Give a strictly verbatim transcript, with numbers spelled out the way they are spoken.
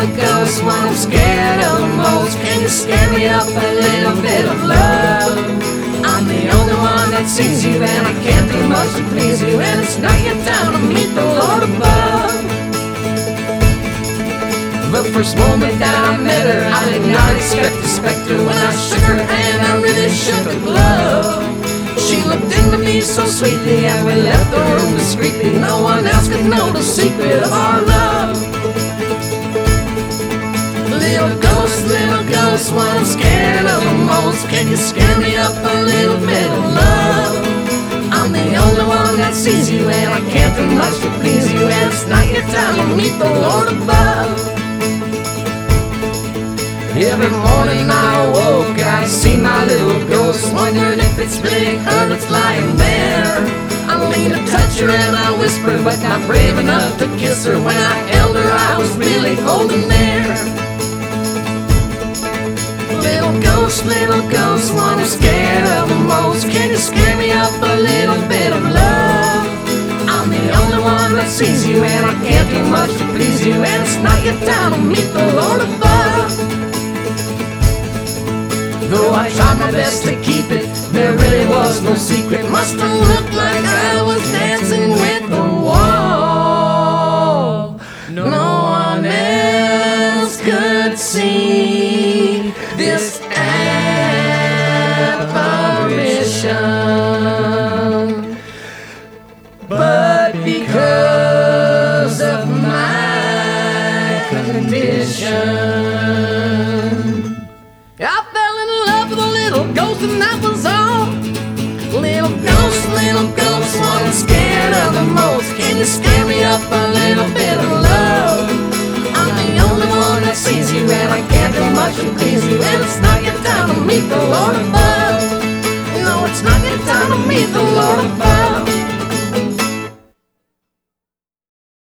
little ghost, what I'm scared of the most. Can you scare me up a little bit of love? I'm the only one that sees you, and I can't do much to please you, and it's not your time to meet the Lord above. The first moment that I met her, I did not expect a specter. When I shook her hand, I really shook a glove. She looked into me so sweetly, and we left the room discreetly. No one else could know the secret of our love. Little ghost, little ghost, what I'm scared of the most. Can you scare me up a little bit of love? I'm the only one that sees you, and I can't do much to please you, and it's not your time to meet the Lord above. Every morning I awoke, I see my little ghost, wondering if it's really her that's lying there. I leaned to touch her and I whispered, but not brave enough to kiss her. When I held her, I was really holding there. Little ghost, little ghost, what I'm scared of the most. Can you scare me up a little bit of love? I'm the only one that sees you, and I can't do much to please you, and it's not your time to meet the Lord above. Though I tried my best to keep it, there really was no secret. Must have looked like I was dancing with the wall. No one else could see this apparition, but because of my condition, I fell in love with a little ghost, and that was all. Little ghost, little ghost, what I'm scared of the most. Can you scare me up a little bit of love? I'm the only one that sees you, and I can't do much to please you, and it's not your time to meet the Lord above. No, it's not your time to meet the Lord above.